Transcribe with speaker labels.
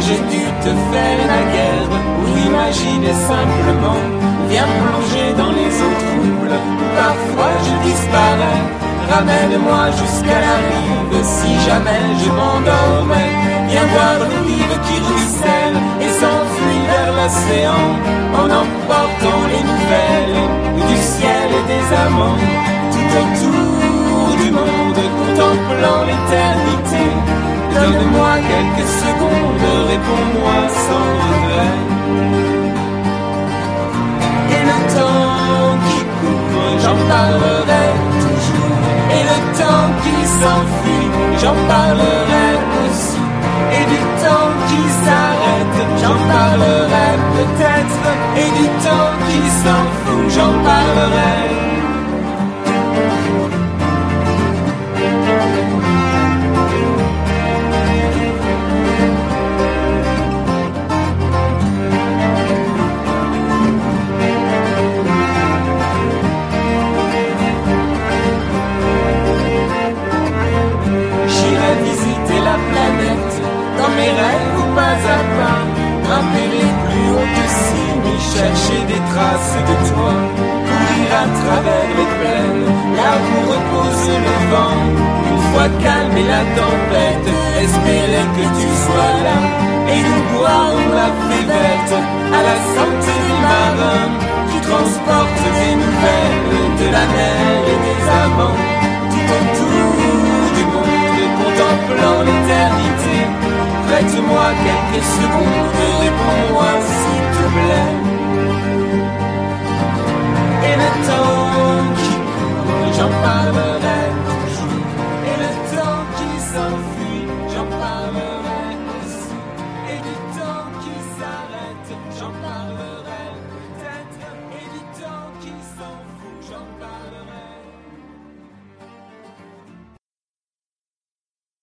Speaker 1: j'ai dû te faire la guerre, ou imaginer simplement, viens plonger dans les eaux troubles, parfois je disparais, ramène-moi jusqu'à la rive, si jamais je m'endormais, viens voir l'eau vive qui ruisselle et s'enfuit vers l'océan, en emportant les nouvelles du ciel et des amants, tout autour du monde, contemplant l'éternité. Donne-moi quelques secondes, réponds-moi sans regret. Et le temps qui court, j'en parlerai toujours. Et le temps qui s'enfuit, j'en parlerai aussi. Et du temps qui s'arrête, j'en parlerai peut-être. Et du temps qui s'en fout, j'en parlerai. Mes rêves ou pas à pas, grimper les plus hautes cimes, chercher des traces de toi, courir à travers les plaines, là où repose le vent, une fois calme la tempête, espérer que tu sois là, et nous boirons la fée verte, à la santé des marins, qui transportent des nouvelles de la mer et des amants, tout autour du monde, contemplant l'éternité. Prête-moi quelques secondes, réponds-moi s'il te plaît. Et le temps qui court, j'en parlerai toujours. Et le temps qui s'enfuit, j'en parlerai aussi. Et du temps qui s'arrête, j'en parlerai.